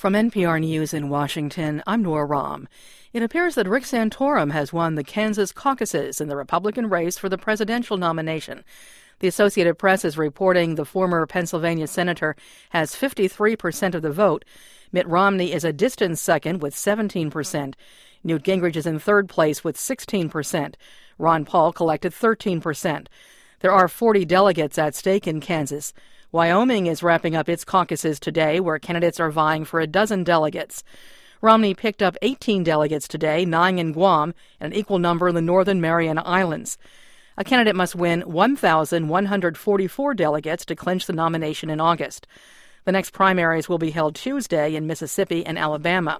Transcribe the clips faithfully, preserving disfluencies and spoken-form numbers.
From N P R News in Washington, I'm Nora Rahm. It appears that Rick Santorum has won the Kansas caucuses in the Republican race for the presidential nomination. The Associated Press is reporting the former Pennsylvania senator has fifty-three percent of the vote. Mitt Romney is a distant second with seventeen percent. Newt Gingrich is in third place with sixteen percent. Ron Paul collected thirteen percent. There are forty delegates at stake in Kansas. Wyoming is wrapping up its caucuses today, where candidates are vying for a dozen delegates. Romney picked up eighteen delegates today, nine in Guam, and an equal number in the Northern Mariana Islands. A candidate must win one thousand one hundred forty-four delegates to clinch the nomination in August. The next primaries will be held Tuesday in Mississippi and Alabama.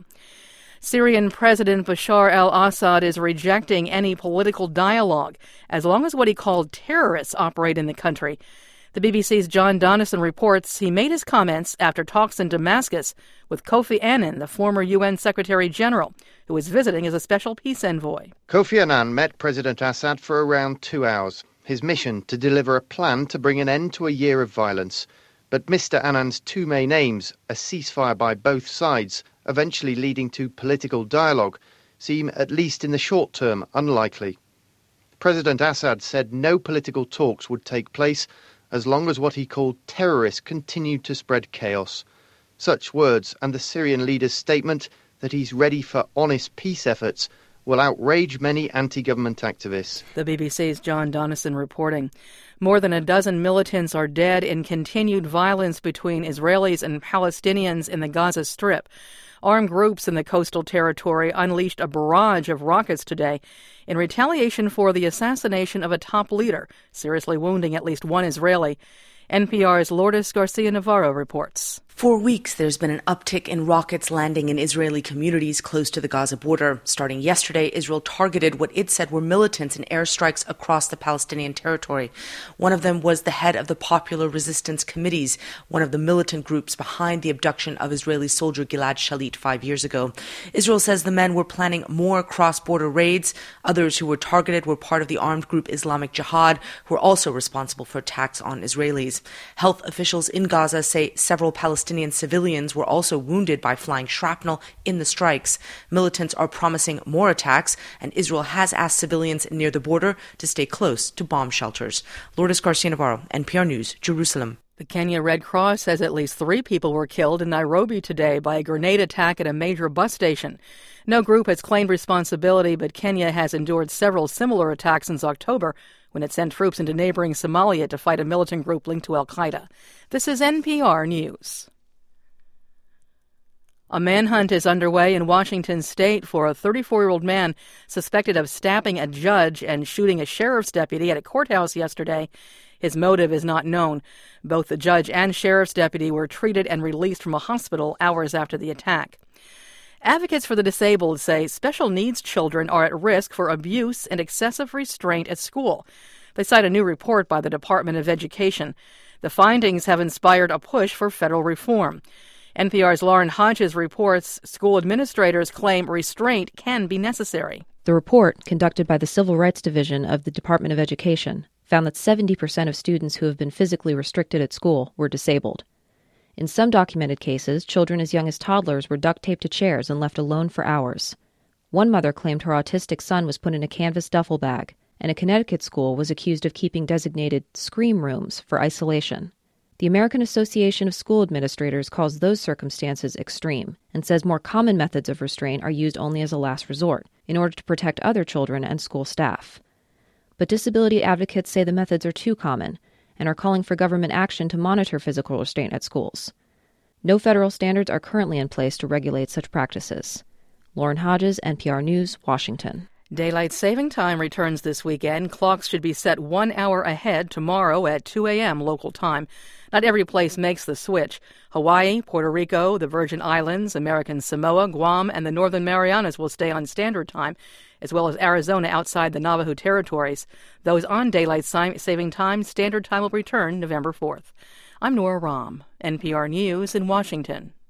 Syrian President Bashar al-Assad is rejecting any political dialogue as long as what he called terrorists operate in the country. The B B C's John Donison reports he made his comments after talks in Damascus with Kofi Annan, the former U N Secretary General, who was visiting as a special peace envoy. Kofi Annan met President Assad for around two hours. His mission to deliver a plan to bring an end to a year of violence. But Mister Annan's two main aims, a ceasefire by both sides, eventually leading to political dialogue, seem, at least in the short term, unlikely. President Assad said no political talks would take place as long as what he called terrorists continued to spread chaos. Such words and the Syrian leader's statement that he's ready for honest peace efforts will outrage many anti-government activists. The B B C's John Donison reporting. More than a dozen militants are dead in continued violence between Israelis and Palestinians in the Gaza Strip. Armed groups in the coastal territory unleashed a barrage of rockets today in retaliation for the assassination of a top leader, seriously wounding at least one Israeli. N P R's Lourdes Garcia-Navarro reports. For weeks, there's been an uptick in rockets landing in Israeli communities close to the Gaza border. Starting yesterday, Israel targeted what it said were militants in airstrikes across the Palestinian territory. One of them was the head of the Popular Resistance Committees, one of the militant groups behind the abduction of Israeli soldier Gilad Shalit five years ago. Israel says the men were planning more cross-border raids. Others who were targeted were part of the armed group Islamic Jihad, who are also responsible for attacks on Israelis. Health officials in Gaza say several Palestinian civilians were also wounded by flying shrapnel in the strikes. Militants are promising more attacks, and Israel has asked civilians near the border to stay close to bomb shelters. Lourdes Garcia-Navarro, N P R News, Jerusalem. The Kenya Red Cross says at least three people were killed in Nairobi today by a grenade attack at a major bus station. No group has claimed responsibility, but Kenya has endured several similar attacks since October, when it sent troops into neighboring Somalia to fight a militant group linked to al-Qaeda. This is N P R News. A manhunt is underway in Washington state for a thirty-four-year-old man suspected of stabbing a judge and shooting a sheriff's deputy at a courthouse yesterday. His motive is not known. Both the judge and sheriff's deputy were treated and released from a hospital hours after the attack. Advocates for the disabled say special needs children are at risk for abuse and excessive restraint at school. They cite a new report by the Department of Education. The findings have inspired a push for federal reform. N P R's Lauren Hodges reports school administrators claim restraint can be necessary. The report, conducted by the Civil Rights Division of the Department of Education, found that seventy percent of students who have been physically restricted at school were disabled. In some documented cases, children as young as toddlers were duct-taped to chairs and left alone for hours. One mother claimed her autistic son was put in a canvas duffel bag, and a Connecticut school was accused of keeping designated scream rooms for isolation. The American Association of School Administrators calls those circumstances extreme and says more common methods of restraint are used only as a last resort in order to protect other children and school staff. But disability advocates say the methods are too common and are calling for government action to monitor physical restraint at schools. No federal standards are currently in place to regulate such practices. Lauren Hodges, N P R News, Washington. Daylight saving time returns this weekend. Clocks should be set one hour ahead tomorrow at two a.m. local time. Not every place makes the switch. Hawaii, Puerto Rico, the Virgin Islands, American Samoa, Guam, and the Northern Marianas will stay on standard time, as well as Arizona outside the Navajo territories. Those on daylight saving time, standard time will return November fourth. I'm Nora Rahm, N P R News in Washington.